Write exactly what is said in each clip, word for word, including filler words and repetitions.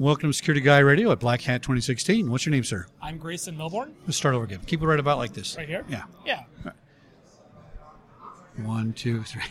Welcome to Security Guy Radio at Black Hat twenty sixteen. What's your name, sir? I'm Grayson Milbourne. Let's start over again. Keep it right about like this. Right here? Yeah. Yeah. Right. One, two, three.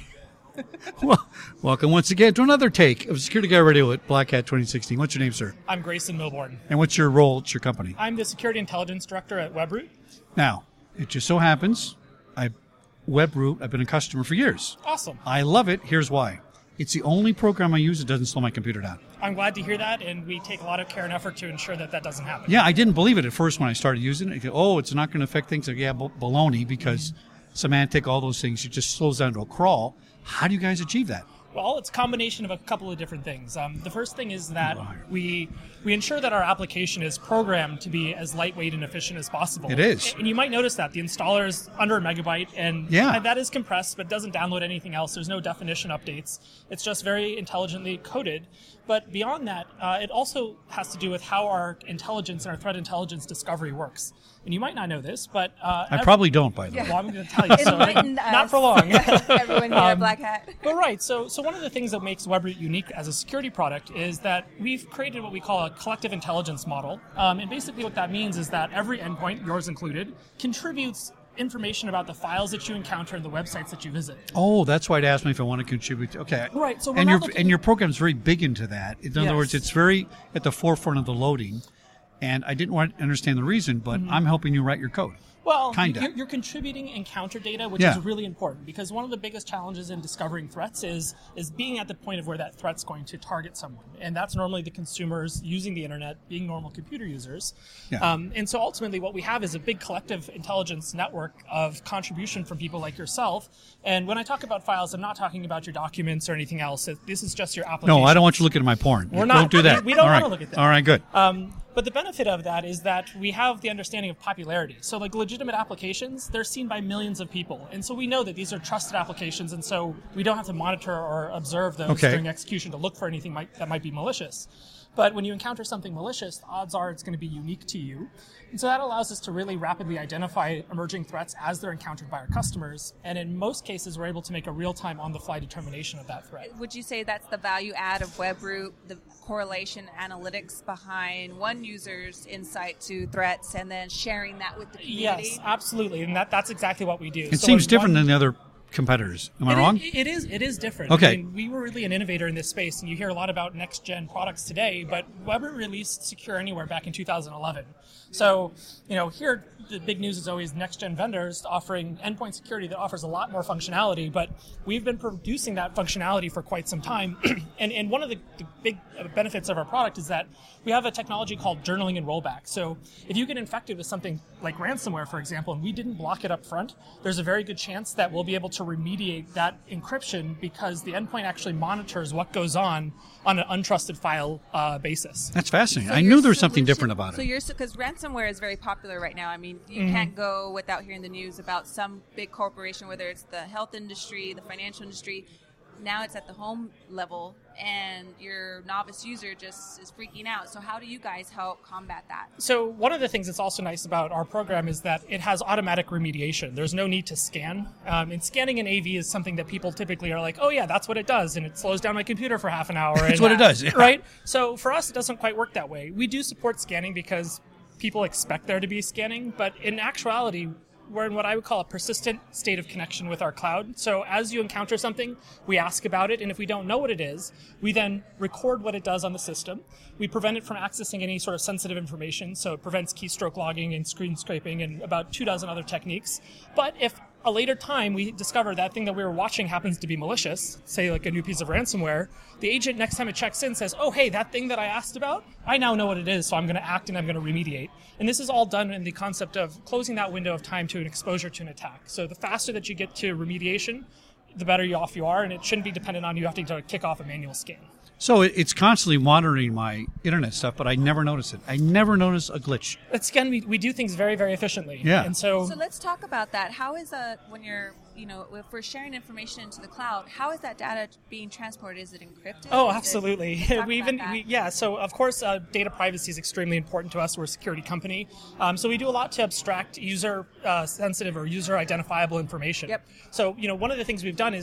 Well, welcome once again to another take of Security Guy Radio at Black Hat twenty sixteen. What's your name, sir? I'm Grayson Milbourne. And what's your role at your company? I'm the Security Intelligence Director at WebRoot. Now, it just so happens, I WebRoot, I've been a customer for years. Awesome. I love it. Here's why. It's the only program I use that doesn't slow my computer down. I'm glad to hear that, and we take a lot of care and effort to ensure that that doesn't happen. Yeah, I didn't believe it at first when I started using it. I go, oh, it's not going to affect things. Like, yeah, b- baloney, because mm-hmm. Symantec, all those things, it just slows down to a crawl. How do you guys achieve that? Well, it's a combination of a couple of different things. Um, the first thing is that we we ensure that our application is programmed to be as lightweight and efficient as possible. It is. And you might notice that the installer is under a megabyte, and, yeah. and that is compressed, but doesn't download anything else. There's no definition updates. It's just very intelligently coded. But beyond that, uh, it also has to do with how our intelligence and our threat intelligence discovery works. And you might not know this, but... Uh, I probably don't, by the way. Well, I'm going to tell you. So, not for long. Everyone here at Black Hat. But right, so so one of the things that makes WebRoot unique as a security product is that we've created what we call a collective intelligence model. Um, and basically what that means is that every endpoint, yours included, contributes information about the files that you encounter and the websites that you visit. Oh, that's why it asked me if I want to contribute. Okay. Right. So and your and your program's very big into that. In other yes. words, it's very at the forefront of the loading. And I didn't want to understand the reason, but mm-hmm. I'm helping you write your code. Well, Kinda. You're, you're contributing encounter data, which yeah. is really important, because one of the biggest challenges in discovering threats is is being at the point of where that threat's going to target someone. And that's normally the consumers using the internet, being normal computer users. Yeah. Um, and so ultimately what we have is a big collective intelligence network of contribution from people like yourself. And when I talk about files, I'm not talking about your documents or anything else. This is just your application. No, I don't want you looking at my porn. We're not. Don't do that. We, we don't All want right. to look at that. All right, good. Um, But the benefit of that is that we have the understanding of popularity. So like legitimate applications, they're seen by millions of people. And so we know that these are trusted applications, and so we don't have to monitor or observe those okay. during execution to look for anything might, that might be malicious. But when you encounter something malicious, the odds are it's going to be unique to you. And so that allows us to really rapidly identify emerging threats as they're encountered by our customers. And in most cases, we're able to make a real-time on-the-fly determination of that threat. Would you say that's the value add of WebRoot, the correlation analytics behind one user's insight to threats and then sharing that with the community? Yes, absolutely. And that, that's exactly what we do. It so seems different one, than the other competitors. Am I it wrong? Is, it is. It is different. Okay. I mean, we were really an innovator in this space, and you hear a lot about next-gen products today, but WebRoot released Secure Anywhere back in two thousand eleven. So, you know, here the big news is always next-gen vendors offering endpoint security that offers a lot more functionality, but we've been producing that functionality for quite some time. and, and one of the, the big benefits of our product is that we have a technology called journaling and rollback. So if you get infected with something like ransomware, for example, and we didn't block it up front, there's a very good chance that we'll be able to remediate that encryption because the endpoint actually monitors what goes on on an untrusted file uh, basis. That's fascinating. So I knew there was solution, something different about so it. you're because ransomware is very popular right now. I mean, you mm-hmm. can't go without hearing the news about some big corporation, whether it's the health industry, the financial industry. Now it's at the home level, and your novice user just is freaking out. So how do you guys help combat that? So one of the things that's also nice about our program is that it has automatic remediation. There's no need to scan. Um, and scanning in A V is something that people typically are like, oh yeah, that's what it does, and it slows down my computer for half an hour. That's and, what it does, yeah. Right? So for us, it doesn't quite work that way. We do support scanning because people expect there to be scanning, but in actuality, we're in what I would call a persistent state of connection with our cloud. So as you encounter something, we ask about it, and if we don't know what it is, we then record what it does on the system. We prevent it from accessing any sort of sensitive information, so it prevents keystroke logging and screen scraping and about two dozen other techniques. But if a later time we discover that thing that we were watching happens to be malicious, say like a new piece of ransomware, the agent next time it checks in says, oh hey, that thing that I asked about, I now know what it is, so I'm going to act and I'm going to remediate. And this is all done in the concept of closing that window of time to an exposure to an attack. So the faster that you get to remediation, the better off you are, and it shouldn't be dependent on you having to kick off a manual scan. So it's constantly monitoring my internet stuff, but I never notice it. I never notice a glitch. It's, again, we, we do things very, very efficiently. Yeah. And so, so let's talk about that. How is a when you're you know if we're sharing information into the cloud, how is that data being transported? Is it encrypted? Oh, is absolutely. It, we even we, yeah. So of course, uh, data privacy is extremely important to us. We're a security company, um, so we do a lot to abstract user uh, sensitive or user identifiable information. Yep. So you know, one of the things we've done is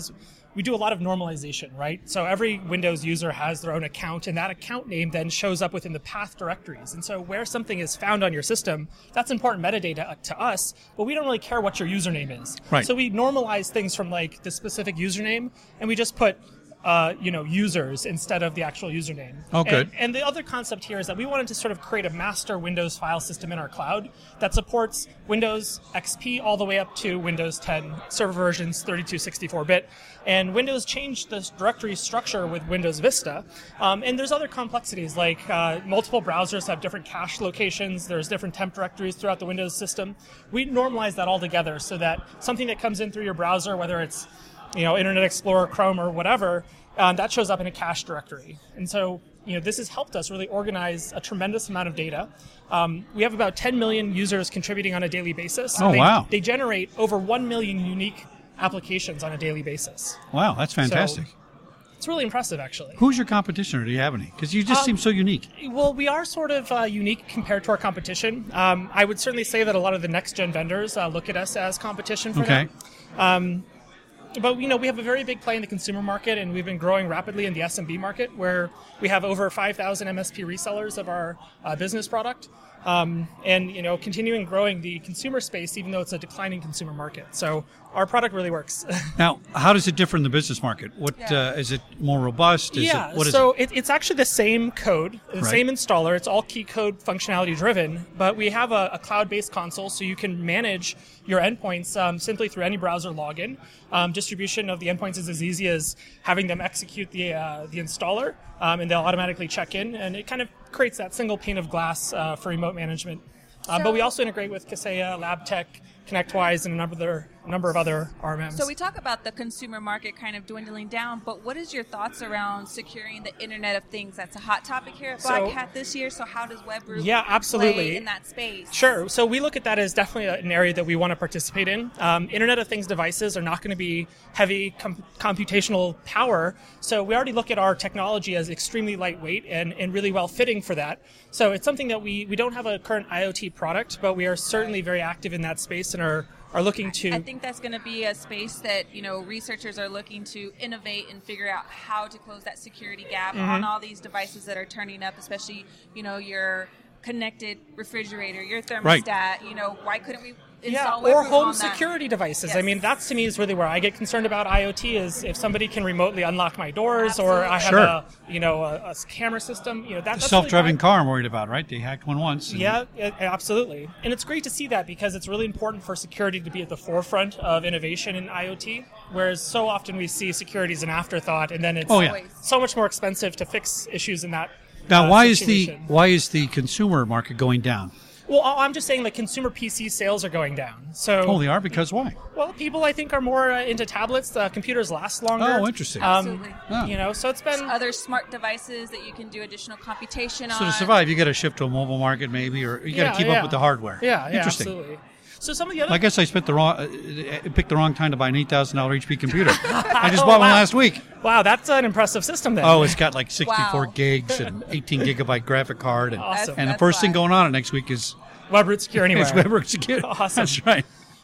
we do a lot of normalization, right? So every Windows user has their own account, and that account name then shows up within the path directories. And so where something is found on your system, that's important metadata to us, but we don't really care what your username is. Right. So we normalize things from like the specific username, and we just put Uh, you know, users instead of the actual username. Oh, good. And, and the other concept here is that we wanted to sort of create a master Windows file system in our cloud that supports Windows X P all the way up to Windows ten server versions, thirty-two sixty-four bit. And Windows changed the directory structure with Windows Vista. Um, and there's other complexities, like uh, multiple browsers have different cache locations. There's different temp directories throughout the Windows system. We normalize that all together so that something that comes in through your browser, whether it's you know, Internet Explorer, Chrome, or whatever, um, that shows up in a cache directory. And so, you know, this has helped us really organize a tremendous amount of data. Um, we have about ten million users contributing on a daily basis. Oh, they, wow. They generate over one million unique applications on a daily basis. Wow, that's fantastic. So, it's really impressive, actually. Who's your competition, or do you have any? Because you just Um, seem so unique. Well, we are sort of uh, unique compared to our competition. Um, I would certainly say that a lot of the next-gen vendors uh, look at us as competition for Okay. them. Um, But, you know, we have a very big play in the consumer market, and we've been growing rapidly in the S M B market, where we have over five thousand M S P resellers of our uh, business product. Um, and, you know, continuing growing the consumer space, even though it's a declining consumer market. So our product really works. Now, how does it differ in the business market? What Yeah. uh, is it more robust? Is yeah, it, what is so it? it, it's actually the same code, the Right. same installer. It's all key code functionality driven, but we have a, a cloud-based console, so you can manage your endpoints um, simply through any browser login. Um, distribution of the endpoints is as easy as having them execute the uh, the installer, um, and they'll automatically check in, and it kind of creates that single pane of glass uh, for remote management. Um, but we So- also integrate with Kaseya, LabTech, ConnectWise, and a number of other, a number of other R M Ms. So we talk about the consumer market kind of dwindling down, but what is your thoughts around securing the Internet of Things? That's a hot topic here at So- Black Hat this year. So how does WebRoot Yeah, absolutely. play in that space? Sure. So we look at that as definitely an area that we want to participate in. Um, Internet of Things devices are not going to be heavy com- computational power. So we already look at our technology as extremely lightweight and, and really well fitting for that. So it's something that we, we don't have a current IoT product, but we are certainly very active in that space and are, are looking to... I think that's going to be a space that, you know, researchers are looking to innovate and figure out how to close that security gap Mm-hmm. on all these devices that are turning up, especially, you know, your connected refrigerator, your thermostat. Right. You know, why couldn't we Yeah, install or WebRoot home on that? security devices. I Yes. mean, that's to me is really where I get concerned about IoT is if somebody can remotely unlock my doors or I have Sure. a, you know, a, a camera system, you know, that, The that's self-driving really car I'm worried about, right? They hacked one once. and- Yeah, a- absolutely. And it's great to see that because it's really important for security to be at the forefront of innovation in IoT, whereas so often we see security as an afterthought and then it's Oh, yeah. Always. so much more expensive to fix issues in that Now, uh, why is the situation. why is the consumer market going down? Well, I'm just saying that consumer P C sales are going down. So, Oh, they are, because why? well, people I think are more uh, into tablets. Uh, computers last longer. Oh, interesting. Um, Absolutely. Ah. You know, so it's been Other smart devices that you can do additional computation So on. to survive, you got to shift to a mobile market, maybe, or you got to Yeah, keep yeah. up with the hardware. Yeah, yeah, Interesting. absolutely. So some of the other I guess I spent the wrong, uh, picked the wrong time to buy an eight thousand dollar H P computer. I just bought one wow. last week. wow, that's an impressive system then. Oh, it's got like sixty-four Wow. gigs and eighteen gigabyte graphic card, and, Awesome. and the That's first thing why. going on next week is WebRoot Secure Anywhere. is WebWorks Security. Awesome. That's right.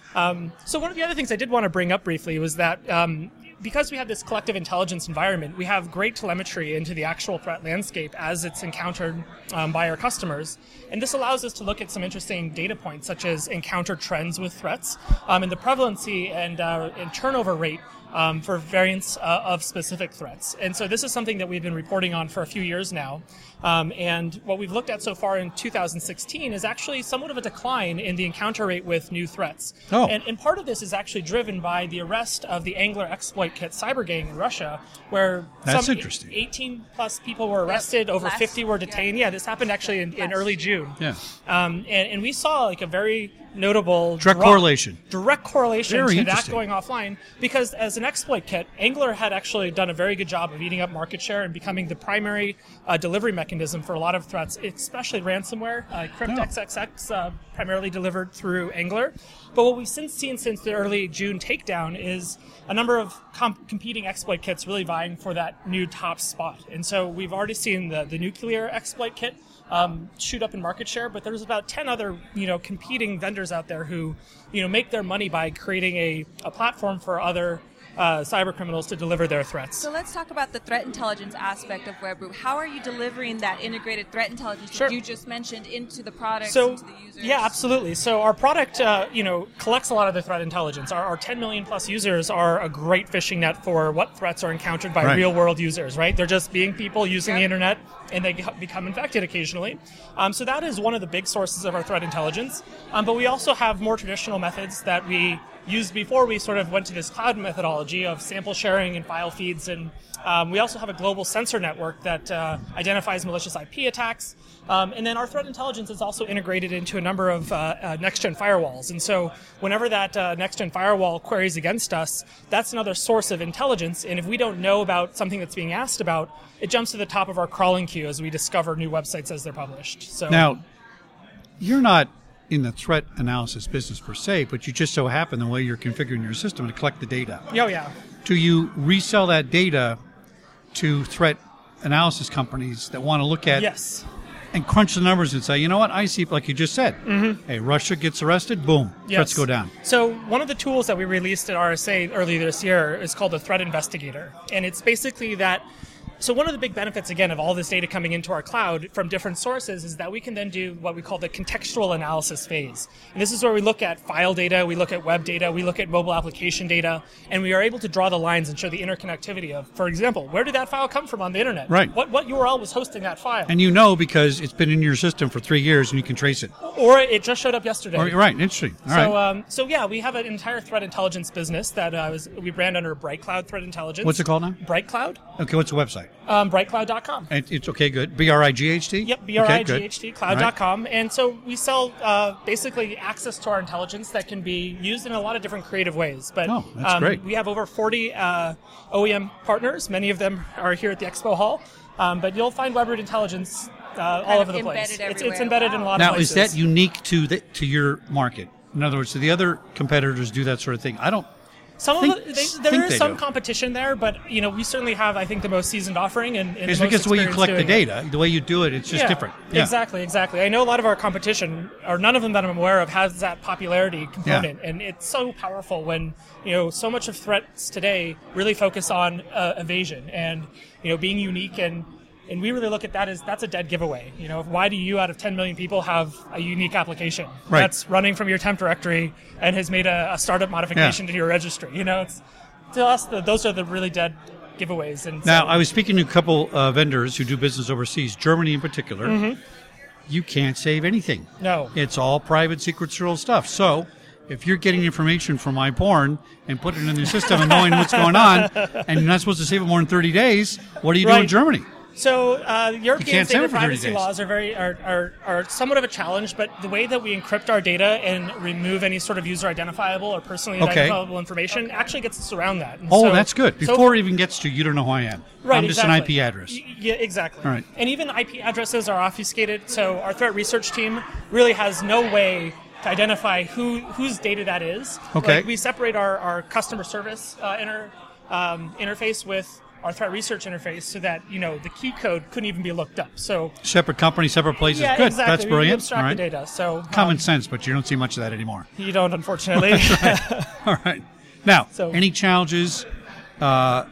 So one of the other things I did want to bring up briefly was that um, because we have this collective intelligence environment, we have great telemetry into the actual threat landscape as it's encountered um, by our customers. And this allows us to look at some interesting data points, such as encounter trends with threats um, and the prevalency and, uh, and turnover rate um, for variants uh, of specific threats. And so this is something that we've been reporting on for a few years now. Um, and what we've looked at so far in two thousand sixteen is actually somewhat of a decline in the encounter rate with new threats. Oh. And, and part of this is actually driven by the arrest of the Angler exploit kit cyber gang in Russia, where That's some interesting. eighteen plus people were arrested, over Last- fifty were detained. Yeah, this happened actually in, in Last early year. June. Yeah. Um, and, and we saw like a very notable Direct drop- correlation. direct correlation Very to that interesting. going offline, because as an exploit kit, Angler had actually done a very good job of eating up market share and becoming the primary uh, delivery mechanism for a lot of threats, especially ransomware. Uh, CryptXXX uh, primarily delivered through Angler. But what we've since seen since the early June takedown is a number of comp- competing exploit kits really vying for that new top spot. And so we've already seen the, the nuclear exploit kit um, shoot up in market share, but there's about ten other, you know, competing vendors out there who, you know, make their money by creating a, a platform for other uh, cyber criminals to deliver their threats. So let's talk about the threat intelligence aspect of Webroot. How are you delivering that integrated threat intelligence Sure. that you just mentioned into the products, So, into the users? yeah, absolutely. So our product, uh, you know, collects a lot of the threat intelligence. Our, our ten million plus users are a great fishing net for what threats are encountered by Right. real world users, right? They're just being people using Yep. the internet, and they ge- become infected occasionally. Um, so that is one of the big sources of our threat intelligence. Um, but we also have more traditional methods that we used before we sort of went to this cloud methodology of sample sharing and file feeds. And um, we also have a global sensor network that uh, identifies malicious I P attacks. Um, and then our threat intelligence is also integrated into a number of uh, uh, next-gen firewalls. And so whenever that uh, next-gen firewall queries against us, that's another source of intelligence. And if we don't know about something that's being asked about, it jumps to the top of our crawling queue as we discover new websites as they're published. So Now, you're not in the threat analysis business per se, but you just so happen the way you're configuring your system to collect the data. Oh, yeah. Do you resell that data to threat analysis companies that want to look at Yes. and crunch the numbers and say, you know what, I see, like you just said, mm-hmm. hey, Russia gets arrested, boom, Yes. threats go down. So one of the tools that we released at R S A earlier this year is called the Threat Investigator. And it's basically that. So one of the big benefits, again, of all this data coming into our cloud from different sources is that we can then do what we call the contextual analysis phase. And this is where we look at file data, we look at web data, we look at mobile application data, and we are able to draw the lines and show the interconnectivity of, for example, where did that file come from on the internet? Right. What, what U R L was hosting that file? And you know because it's been in your system for three years and you can trace it. Or it just showed up yesterday. Or, right, interesting. All So, right. um, so yeah, we have an entire threat intelligence business that uh, was, we brand under Bright Cloud Threat Intelligence. What's it called now? Bright Cloud. Okay, what's the website? Um, bright cloud dot com. And it's okay, good. B R I G H T? Yep, B R I G Okay, H T, good. cloud dot com. And so we sell uh, basically access to our intelligence that can be used in a lot of different creative ways. But Oh, that's um, great. we have over forty uh, O E M partners. Many of them are here at the Expo Hall. Um, but you'll find Webroot Intelligence uh, all of over the place. embedded It's, it's everywhere. embedded in a Wow. lot Now, of is places. that unique to the, to your market? In other words, do the other competitors do that sort of thing? I don't. Some think- of the, they, think there is they some do. competition there, but you know we certainly have, I think, the most seasoned offering and, and It's the most because the way you experience collect the doing it. data, the way you do it, it's just Yeah, different. Yeah. Exactly, exactly. I know a lot of our competition, or none of them that I'm aware of, has that popularity component, and it's so powerful when you know so much of threats today really focus on uh, evasion and you know being unique, and and we really look at that as that's a dead giveaway. You know, why do you out of ten million people have a unique application Right. that's running from your temp directory and has made a, a startup modification Yeah. to your registry? You know, it's to us the, those are the really dead giveaways. And Now, so, I was speaking to a couple uh, vendors who do business overseas, Germany in particular. Mm-hmm. You can't save anything. No. It's all private, secret serial stuff. So if you're getting information from iPorn and putting it in the system and knowing what's going on, and you're not supposed to save it more than thirty days, what do you do in Right. Germany? So uh, European can't save data it for thirty privacy days. laws are very are, are, are somewhat of a challenge, but the way that we encrypt our data and remove any sort of user identifiable or personally Okay. identifiable information actually gets us around that. And Oh, so- that's good. so- Before it even gets to you don't know who I am. Right, I'm just exactly. an I P address. Y- Yeah, exactly. All right. And even I P addresses are obfuscated, so our threat research team really has no way to identify who whose data that is. Okay. Like we separate our, our customer service uh, inter, um, interface with our threat research interface so that, you know, the key code couldn't even be looked up. So Separate company, separate places. yeah, Good. exactly. That's We- brilliant. We abstract All right. the data. So Common um, sense, but you don't see much of that anymore. you don't, unfortunately. All right. Now, So- any challenges, uh,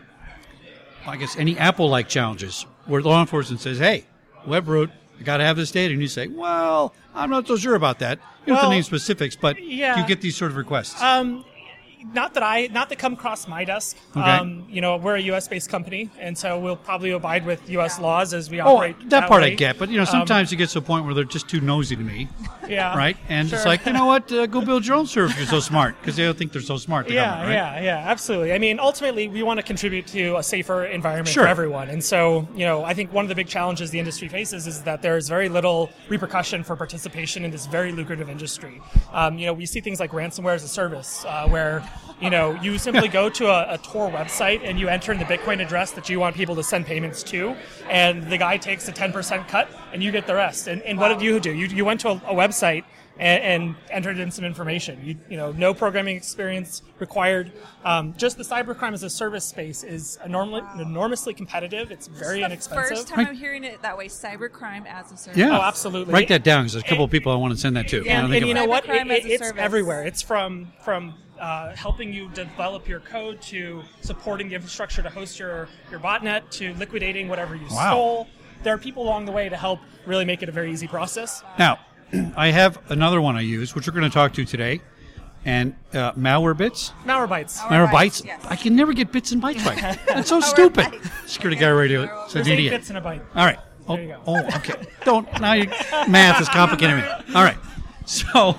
I guess any Apple-like challenges where law enforcement says, hey, Webroot, I got to have this data. And you say, well, I'm not so sure about that. You don't have Well, to name specifics, but yeah. you get these sort of requests. Um, not that I, not that come across my desk. Okay. Um, you know, we're a U S based company, and so we'll probably abide with U S laws as we oh, operate. that part I way. get. But, you know, Um, sometimes it gets to a point where they're just too nosy to me, yeah, right? And it's sure. like, you know what? Uh, go build your own server if you're so smart, because they don't think they're so smart. The Yeah, government, right? yeah, yeah, absolutely. I mean, ultimately, we want to contribute to a safer environment Sure. for everyone. And so, you know, I think one of the big challenges the industry faces is that there's very little repercussion for participation in this very lucrative industry. Um, you know, we see things like ransomware as a service, uh, where, you know, you simply go to a, a Tor website and you enter in the Bitcoin address that you want people to send payments to, and the guy takes a ten percent cut, and you get the rest. And, and what did you do? You, you went to a, a website and, and entered in some information. You, you know, no programming experience required. Um, just the cybercrime as a service space is enormously, enormously competitive. It's very This is inexpensive. the first time Right. I'm hearing it that way. Cybercrime as a service. Yeah. Oh, absolutely. Write that down because there's a couple of people I want to send that to. Yeah, I don't And, think and you about know it. what? It, Cybercrime as it, a it's service. everywhere. It's from from uh, helping you develop your code, to supporting the infrastructure to host your, your botnet, to liquidating whatever you Wow. stole. There are people along the way to help really make it a very easy process. Now, I have another one I use, which we're going to talk to today, and uh, malware bits. Malwarebytes. Malware Malware bytes, bytes. yes. I can never get bits and bytes right. That's so Malware stupid. bytes. Security guy radio. It's an There's eight idiot. bits in a byte. All right. Oh, There you go. oh, okay. Don't now. You, math is complicating me. All right. So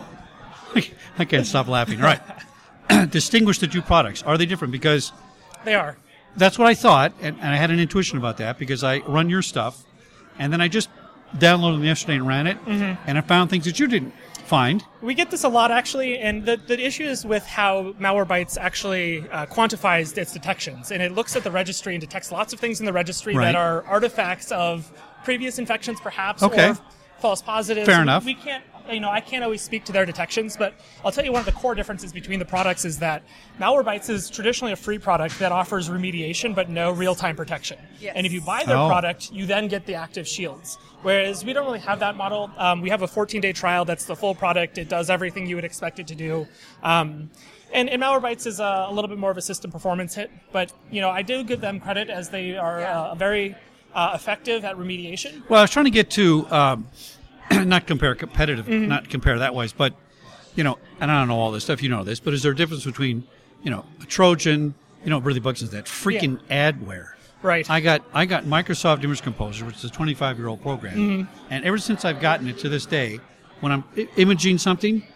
I can't stop laughing. All right. Distinguish the two products. Are they different? Because They are. that's what I thought, and, and I had an intuition about that because I run your stuff, and then I just downloaded them yesterday and ran it, Mm-hmm. and I found things that you didn't find. We get this a lot, actually, and the, the issue is with how Malwarebytes actually uh, quantifies its detections. And it looks at the registry and detects lots of things in the registry Right. that are artifacts of previous infections, perhaps, Okay. or false positives. Fair And enough. We can't, you know, I can't always speak to their detections, but I'll tell you one of the core differences between the products is that Malwarebytes is traditionally a free product that offers remediation but no real-time protection. Yes. And if you buy their Oh. product, you then get the active shields. Whereas we don't really have that model. Um, we have a fourteen-day trial that's the full product. It does everything you would expect it to do. Um, and, and Malwarebytes is a, a little bit more of a system performance hit. But, you know, I do give them credit as they are Yeah. uh, very uh, effective at remediation. Well, I was trying to get to um, not compare competitive, Mm-hmm. not compare that wise, but you know, and I don't know all this stuff. You know this, but is there a difference between you know a Trojan? You know, what really bugs is that freaking adware. Right. I got I got Microsoft Image Composer, which is a twenty-five year old program, Mm-hmm. and ever since I've gotten it to this day, when I'm I- imaging something,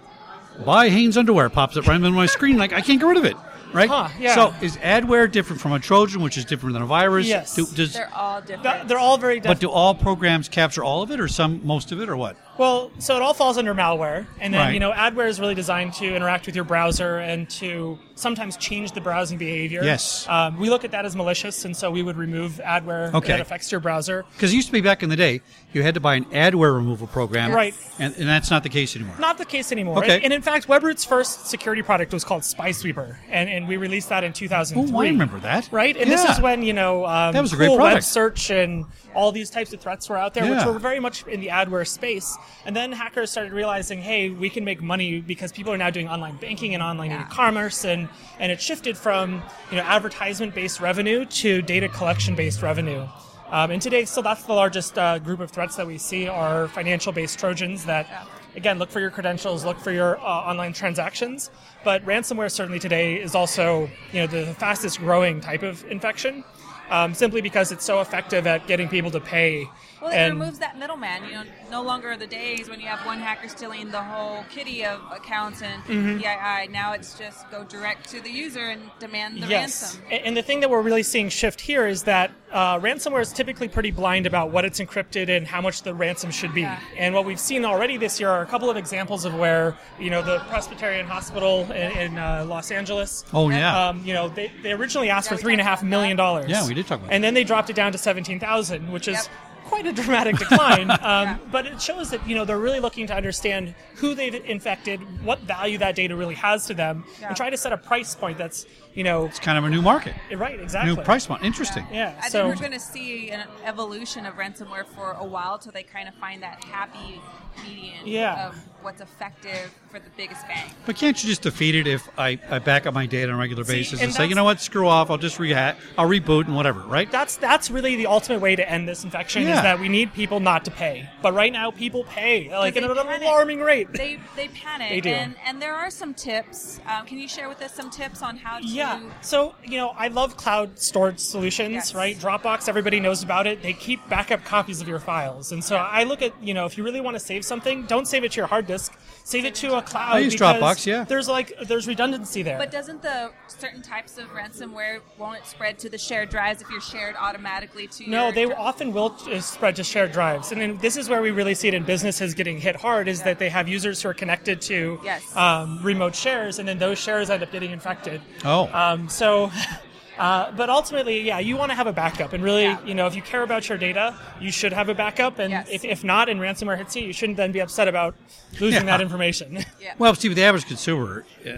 buy Hanes underwear pops up right on my screen, like I can't get rid of it. Right. Huh, yeah. So is adware different from a Trojan, which is different than a virus? Yes. Do, does, They're all different. Th- They're all very but different. do all programs capture all of it, or some most of it, or what? Well, so it all falls under malware, and then Right. you know, adware is really designed to interact with your browser and to sometimes change the browsing behavior. Yes. Um, we look at that as malicious, and so we would remove adware Okay. that affects your browser. Because it used to be back in the day, you had to buy an adware removal program, Right. And, and that's not the case anymore. Not the case anymore. Okay. And, and in fact, Webroot's first security product was called Spysweeper, and, and we released that in two thousand three. Oh, I remember that. Right? And Yeah. this is when, you know, um, That was a great cool web product. search and all these types of threats were out there, which Yeah. were very much in the adware space. And then hackers started realizing, hey, we can make money because people are now doing online banking and online Yeah. e-commerce, and, and it shifted from, you know, advertisement-based revenue to data collection-based revenue. Um, and today, still, that's the largest uh, group of threats that we see are financial-based Trojans that, Yeah. again, look for your credentials, look for your uh, online transactions. But ransomware certainly today is also, you know, the fastest growing type of infection, um, simply because it's so effective at getting people to pay. Well, it and removes that middleman. You know, no longer are the days when you have one hacker stealing the whole kitty of accounts and Mm-hmm. P I I. Now it's just go direct to the user and demand the yes. ransom. A- And the thing that we're really seeing shift here is that uh, ransomware is typically pretty blind about what it's encrypted and how much the ransom should be. Yeah. And what we've seen already this year are a couple of examples of where, you know, the Presbyterian Hospital in, in uh, Los Angeles. Oh, yeah. Um, you know, they, they originally asked Yeah, for we three and a talked half about million that. dollars. Yeah, we did talk about And then they dropped it down to seventeen thousand, which is Yep. quite a dramatic decline. um, Yeah. But it shows that, you know, they're really looking to understand who they've infected, what value that data really has to them, Yeah. and try to set a price point that's, you know, It's kind of a new market, right, exactly. new price point. Interesting. Yeah. I so think we're going to see an evolution of ransomware for a while till they kind of find that happy median Yeah. of what's effective for the biggest bang. But can't you just defeat it if I, I back up my data on a regular See, basis and, and say, you that's- know what, screw off, I'll just rehat, I'll reboot and whatever, right? that's that's really the ultimate way to end this infection Yeah. is that we need people not to pay. But right now, people pay like at they an panic. alarming rate. They they panic. They do. And, and there are some tips. Um, can you share with us some tips on how to... Yeah. So, you know, I love cloud storage solutions, Yes. right? Dropbox, everybody knows about it. They keep backup copies of your files. And so I look at, you know, if you really want to save something, don't save it to your hard disk. Save it to a cloud. I use because Dropbox, yeah. There's like, there's redundancy there. But doesn't the certain types of ransomware, won't it spread to the shared drives if you're shared automatically to No, your... they often will uh, spread to shared drives. And then this is where we really see it in businesses getting hit hard is Yeah. that they have users who are connected to Yes. um, remote shares, and then those shares end up getting infected. Oh. Um, so, uh, but ultimately, yeah, you want to have a backup. And really, Yeah. you know, if you care about your data, you should have a backup. And Yes. if, if not, and ransomware hits you, you shouldn't then be upset about losing Yeah. that information. Yeah. Well, see, with the average consumer, uh,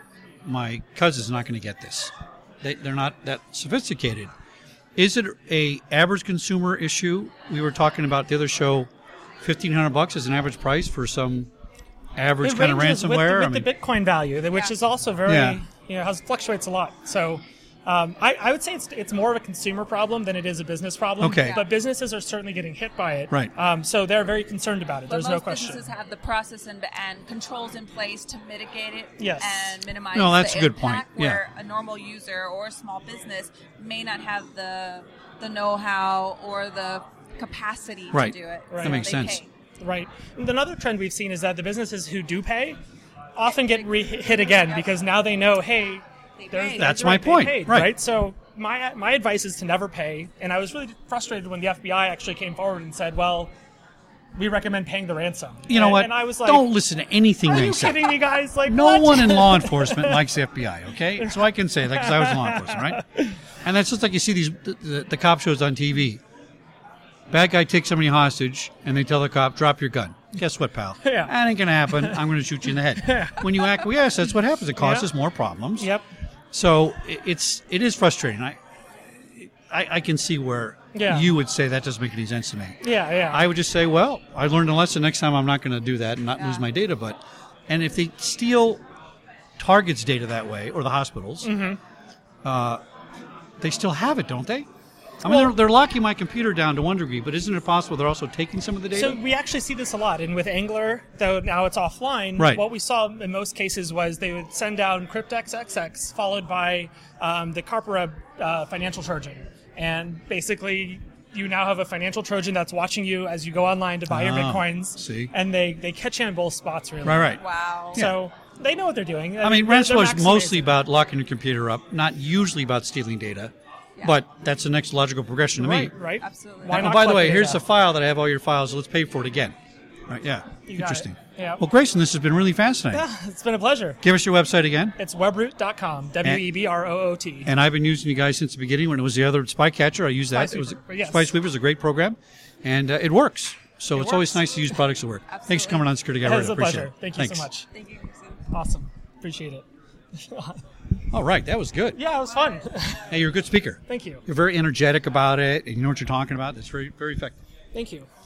my cousin's not going to get this. They, they're not that sophisticated. Is it a average consumer issue? We were talking about the other show, fifteen hundred bucks is an average price for some average It kind of ranges with, ransomware? the, I with mean, the Bitcoin value, that- which Yeah. is also very, Yeah. you know, has fluctuates a lot. So um, I, I would say it's it's more of a consumer problem than it is a business problem. Okay. But businesses are certainly getting hit by it. Right. Um, so they're very concerned about it. But There's most no question. businesses have the process and, and controls in place to mitigate it Yes. and minimize No, that's the a good point. impact, Yeah. where a normal user or a small business may not have the the know-how or the capacity Right. to do it. That So makes they sense. pay. Right. And another trend we've seen is that the businesses who do pay often get re- hit again because now they know, hey, They there's, paid. That's right, my they point. paid, Right. right. So my my advice is to never pay. And I was really frustrated when the F B I actually came forward and said, well, we recommend paying the ransom. you know and, what? And I was like, Don't listen to anything are they you say. kidding me, guys? Like, No what? one in law enforcement likes the F B I, okay? So I can say that because I was in law enforcement, right? And that's just like you see these the, the, the cop shows on T V. Bad guy takes somebody hostage, and they tell the cop, drop your gun. Guess what, pal? Yeah. That ain't going to happen. I'm going to shoot you in the head. When you acquiesce, that's what happens. It causes Yeah. more problems. Yep. So it- it's it is frustrating. I I, I can see where Yeah. you would say that doesn't make any sense to me. Yeah, yeah. I would just say, well, I learned a lesson. Next time I'm not going to do that and not Yeah. lose my data. But and if they steal Target's data that way, or the hospitals, Mm-hmm. uh, they still have it, don't they? I mean, they're, they're locking my computer down to one degree, but isn't it possible they're also taking some of the data? So we actually see this a lot, and with Angler, though now it's offline. Right. What we saw in most cases was they would send down CryptXXX followed by um, the Carpera uh, financial Trojan, and basically you now have a financial Trojan that's watching you as you go online to buy your Ah, bitcoins. see. And they they catch you in both spots really. right, right. Wow. So they know what they're doing. I mean, they're- they're ransomware is mostly maximizing. about locking your computer up, not usually about stealing data. But that's the next logical progression to right, me. right. Absolutely. Why Oh, not by the collect way, the here's data? the file that I have all your files. So let's pay for it again. Right? Yeah. You got Interesting. it. Yeah. Well, Grayson, this has been really fascinating. Yeah, it's been a pleasure. Give us your website again. It's webroot dot com. W E B R O O T. And I've been using you guys since the beginning when it was the other Spy Catcher. I used that. Spy it was Sweeper, yes. Spy Sweeper is a great program, and uh, it works. So It it's always works. nice to use products that work. Thanks for Absolutely. coming on Security Guy It Radio. was a Appreciate pleasure. it. Thank you Thanks. so much. Thank you, Kristen. Awesome. Appreciate it. All right, that was good. Yeah, it was fun. Hey, you're a good speaker. Thank you. You're very energetic about it, and you know what you're talking about. That's very, very effective. Thank you.